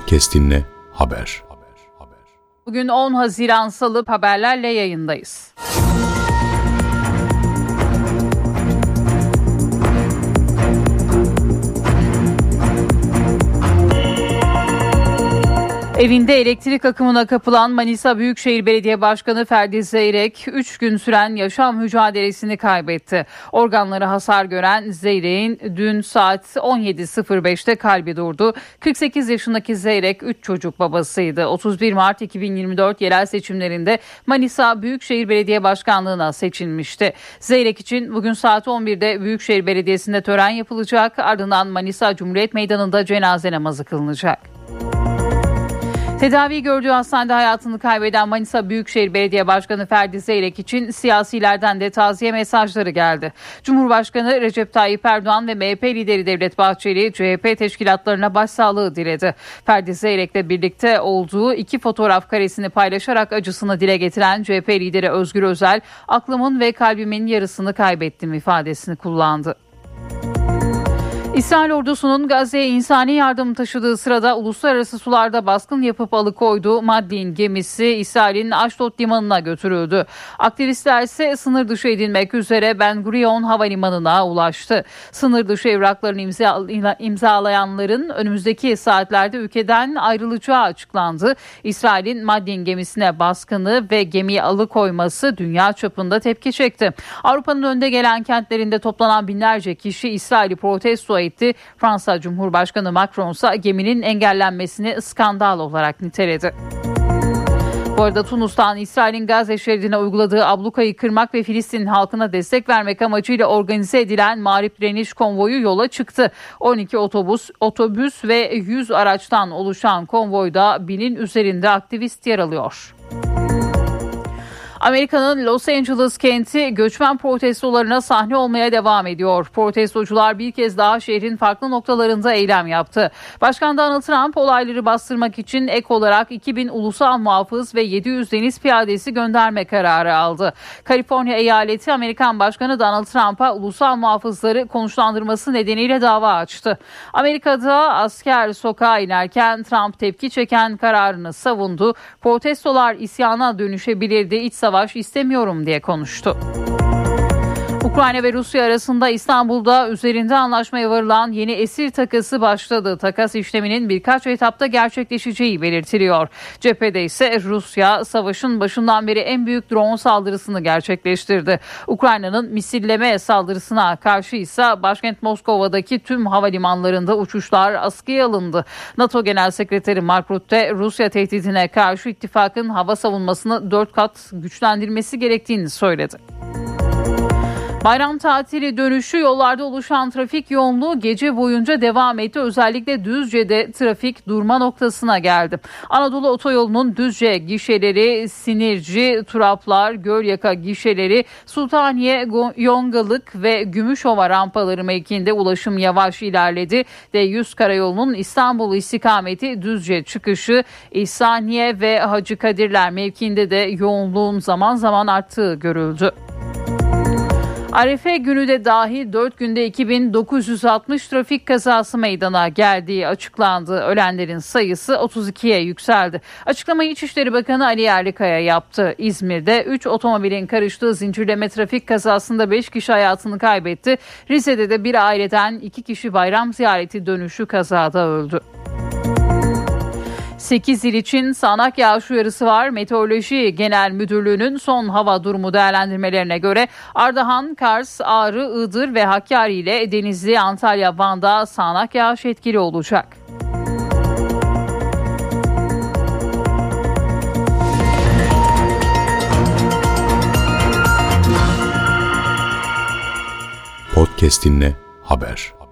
Podcast'inle haber. Bugün 10 Haziran Salı, haberlerle yayındayız. Evinde elektrik akımına kapılan Manisa Büyükşehir Belediye Başkanı Ferdi Zeyrek 3 gün süren yaşam mücadelesini kaybetti. Organları hasar gören Zeyrek'in dün saat 17.05'te kalbi durdu. 48 yaşındaki Zeyrek 3 çocuk babasıydı. 31 Mart 2024 yerel seçimlerinde Manisa Büyükşehir Belediye Başkanlığı'na seçilmişti. Zeyrek için bugün saat 11'de Büyükşehir Belediyesi'nde tören yapılacak. Ardından Manisa Cumhuriyet Meydanı'nda cenaze namazı kılınacak. Tedavi gördüğü hastanede hayatını kaybeden Manisa Büyükşehir Belediye Başkanı Ferdi Zeyrek için siyasilerden de taziye mesajları geldi. Cumhurbaşkanı Recep Tayyip Erdoğan ve MHP lideri Devlet Bahçeli CHP teşkilatlarına başsağlığı diledi. Ferdi Zeyrek'le birlikte olduğu 2 fotoğraf karesini paylaşarak acısını dile getiren CHP lideri Özgür Özel, "Aklımın ve kalbimin yarısını kaybettim" ifadesini kullandı. İsrail ordusunun Gazze'ye insani yardım taşıdığı sırada uluslararası sularda baskın yapıp alıkoyduğu Madlin gemisi İsrail'in Aşdod limanına götürüldü. Aktivistler ise sınır dışı edilmek üzere Ben Gurion Havalimanı'na ulaştı. Sınır dışı evraklarını imzalayanların önümüzdeki saatlerde ülkeden ayrılacağı açıklandı. İsrail'in Madlin gemisine baskını ve gemiyi alıkoyması dünya çapında tepki çekti. Avrupa'nın önde gelen kentlerinde toplanan binlerce kişi İsrail'i protesto etti. Fransa Cumhurbaşkanı Macron ise geminin engellenmesini skandal olarak niteledi. Bu arada Tunus'tan İsrail'in Gazze şeridine uyguladığı ablukayı kırmak ve Filistin halkına destek vermek amacıyla organize edilen Mağrip Direniş Konvoyu yola çıktı. 12 otobüs ve 100 araçtan oluşan konvoyda 1000'in üzerinde aktivist yer alıyor. Amerika'nın Los Angeles kenti göçmen protestolarına sahne olmaya devam ediyor. Protestocular bir kez daha şehrin farklı noktalarında eylem yaptı. Başkan Donald Trump olayları bastırmak için ek olarak 2000 ulusal muhafız ve 700 deniz piyadesi gönderme kararı aldı. Kaliforniya eyaleti Amerikan Başkanı Donald Trump'a ulusal muhafızları konuşlandırması nedeniyle dava açtı. Amerika'da asker sokağa inerken Trump tepki çeken kararını savundu. Protestolar isyana dönüşebilirdi, iç savaş istemiyorum diye konuştu. Ukrayna ve Rusya arasında İstanbul'da üzerinde anlaşmaya varılan yeni esir takası başladı. Takas işleminin birkaç etapta gerçekleşeceği belirtiliyor. Cephede ise Rusya savaşın başından beri en büyük drone saldırısını gerçekleştirdi. Ukrayna'nın misilleme saldırısına karşı ise başkent Moskova'daki tüm havalimanlarında uçuşlar askıya alındı. NATO Genel Sekreteri Mark Rutte, Rusya tehdidine karşı ittifakın hava savunmasını 4 kat güçlendirmesi gerektiğini söyledi. Bayram tatili dönüşü yollarda oluşan trafik yoğunluğu gece boyunca devam etti. Özellikle Düzce'de trafik durma noktasına geldi. Anadolu Otoyolu'nun Düzce gişeleri, Sinirci, Turaplar, Gölyaka gişeleri, Sultaniye, Yongalık ve Gümüşova rampaları mevkiinde ulaşım yavaş ilerledi. D100 karayolunun İstanbul istikameti Düzce çıkışı, İhsaniye ve Hacı Kadirler mevkiinde de yoğunluğun zaman zaman arttığı görüldü. Arefe günü de dahil 4 günde 2960 trafik kazası meydana geldiği açıklandı. Ölenlerin sayısı 32'ye yükseldi. Açıklamayı İçişleri Bakanı Ali Yerlikaya yaptı. İzmir'de 3 otomobilin karıştığı zincirleme trafik kazasında 5 kişi hayatını kaybetti. Rize'de de bir aileden 2 kişi bayram ziyareti dönüşü kazada öldü. 8 il için sağanak yağış uyarısı var. Meteoroloji Genel Müdürlüğü'nün son hava durumu değerlendirmelerine göre Ardahan, Kars, Ağrı, Iğdır ve Hakkari ile Denizli, Antalya, Van'da sağanak yağış etkili olacak. Podcast'inle haber.